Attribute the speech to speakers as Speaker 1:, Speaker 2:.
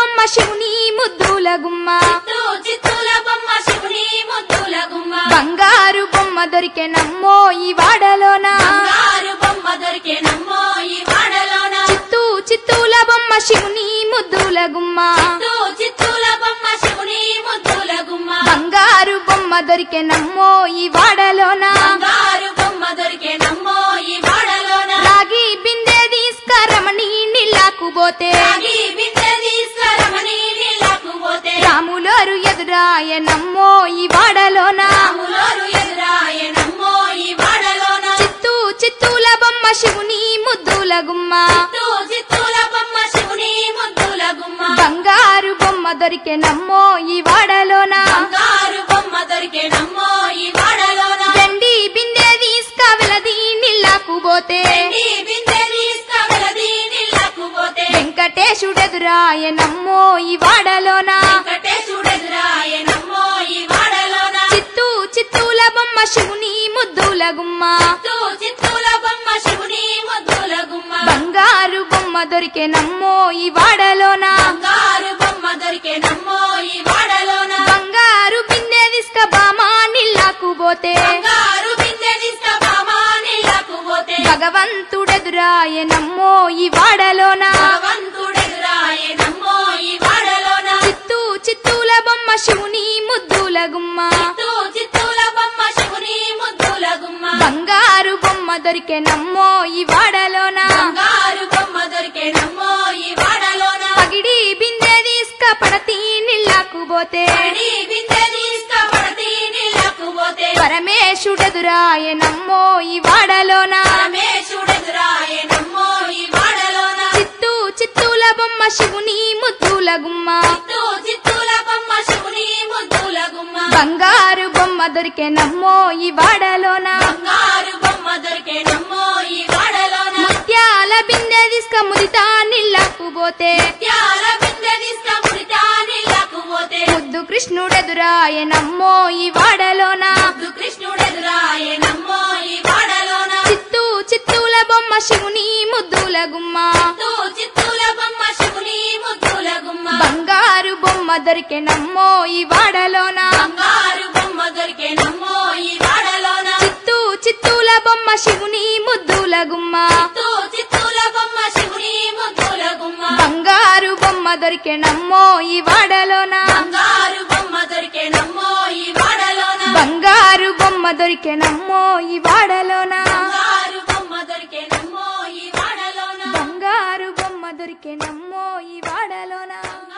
Speaker 1: బొమ్మ శివుని ముద్దుల గుమ్మ
Speaker 2: చిత్తూల బొమ్మ శివుని ముద్దుల గుమ్మ
Speaker 1: బంగారు బొమ్మ దొరికే నమ్మో ఈ వాడలోన
Speaker 2: బంగారు బొమ్మ దొరికే నమ్మో ఈ వాడలోన
Speaker 1: చిత్తూల బొమ్మ శివుని ముద్దుల గుమ్మ
Speaker 2: చిత్తూల బొమ్మ శివుని ముద్దుల గుమ్మ
Speaker 1: బంగారు బొమ్మ దొరికే నమ్మో ఈ వాడలోన
Speaker 2: బంగారు బొమ్మ దొరికే నమ్మో ఈ వాడలోన
Speaker 1: రాగి బిందె తీసుకరమణి నీళ్ళకు పోతే
Speaker 2: రాగి బిందె తీసుకురమని నీళ్ళకు పోతే
Speaker 1: రాములోరు ఎదురాయ నమ్మో ఈ వాడలోన
Speaker 2: రాములోరు ఎదురాయ నమ్మో ఈ వాడలోన
Speaker 1: చిత్తూల బొమ్మ శివుని ముద్దుల గుమ్మ
Speaker 2: చిత్తూల బొమ్మ శివుని ముద్దుల గుమ్మ
Speaker 1: బంగారు బొమ్మ దొరికే నమ్మో ఈ వాడలోన
Speaker 2: బంగారు బొమ్మ దొరికే నమ్మో ఈ వాడలోన
Speaker 1: వెండి బిందె తీసుకవలది నీళ్ళకు పోతే
Speaker 2: వెండి బిందె తీసుకువెళది నీళ్ళకు పోతే
Speaker 1: వెంకటేశుడెదురాయ నమ్మో ఈ వాడలోన
Speaker 2: వెంకటేశుడెదురాయ నమ్మో ఈ వాడలోన
Speaker 1: చిత్తూల బొమ్మ శివుని ముద్దుల గుమ్మ
Speaker 2: చిత్తూల బొమ్మ శివుని ముద్దుల గుమ్మ
Speaker 1: బంగారు బొమ్మ దొరికే నమ్మో ఈ వాడలోన
Speaker 2: బంగారు బొమ్మ దొరికే నమ్మో ఈ వాడలోన
Speaker 1: బంగారు బిందె తీసుక బామా నీళ్ళకు పోతే
Speaker 2: బంగారు బిందె తీసుకువా నీళ్ళకు పోతే
Speaker 1: భగవంతుడెదురాయ నమ్మో ఈ వాడలోన
Speaker 2: భగవంతుడెదురాయ నమ్మో ఈ వాడలోన
Speaker 1: చిత్తూల బొమ్మ శివుని ముద్దుల గుమ్మ
Speaker 2: చిత్తూల బొమ్మ శివుని ముద్దుల గుమ్మ
Speaker 1: బంగారు బొమ్మ దొరికే నమ్మో ఈ వాడలోన
Speaker 2: బంగారు బొమ్మ దొరికే నమ్మో ఈ వాడలోన
Speaker 1: పగిడి బిందె తీసుక పడతి నీళ్ళకు పోతే
Speaker 2: పడి బిందె తీసుకువడతి నీళ్ళకు పోతే
Speaker 1: పరమేశుడెదురాయ నమ్మో ఈ వాడలోన
Speaker 2: పరమేశుడెదురాయ నమ్మో ఈ వాడలోన
Speaker 1: చిత్తూల బొమ్మ శివుని ముద్దుల గుమ్మ
Speaker 2: చిత్తూల బొమ్మ శివుని ముద్దుల గుమ్మ
Speaker 1: బంగారు బొమ్మ దొరికే నమ్మో ఈ వాడలోన
Speaker 2: బంగారు బొమ్మ దొరికే నమ్మో ఈ వాడలోన
Speaker 1: ముత్యాల బిందె తీసుక ముదితా నీళ్ళకు పోతే
Speaker 2: త్యాల బిందె తీసుకువడతా నీళ్ళకు పోతే
Speaker 1: ముద్దు కృష్ణుడెదురాయ నమ్మో ఈ వాడలోన
Speaker 2: కృష్ణుడెదురాయ నమ్మో ఈ వాడలోన
Speaker 1: చిత్తూల బొమ్మ శివుని ముద్దుల గుమ్మ
Speaker 2: చిత్తూల బొమ్మ శివుని ముద్దుల గుమ్మ
Speaker 1: బంగారు బొమ్మ దొరికే నమ్మో ఈ వాడలోన
Speaker 2: బంగారు బొమ్మ దొరికే నమ్మో ఈ వాడలోన
Speaker 1: చిత్తూల బొమ్మ శివుని ముద్దుల గుమ్మ
Speaker 2: చిత్తూల బొమ్మ శివుని ముద్దుల గుమ్మ
Speaker 1: బంగారు బొమ్మ దొరికే నమ్మో ఈ వాడలోన
Speaker 2: బంగారు బొమ్మ దొరికే నమ్మో ఈ వాడలోన
Speaker 1: బంగారు బొమ్మ దొరికే నమ్మో ఈ వాడలోన
Speaker 2: బంగారు బొమ్మ దొరికే నమ్మో ఈ వాడలోన
Speaker 1: బంగారు బొమ్మ దొరికే నమ్మో ఈ వాడలోన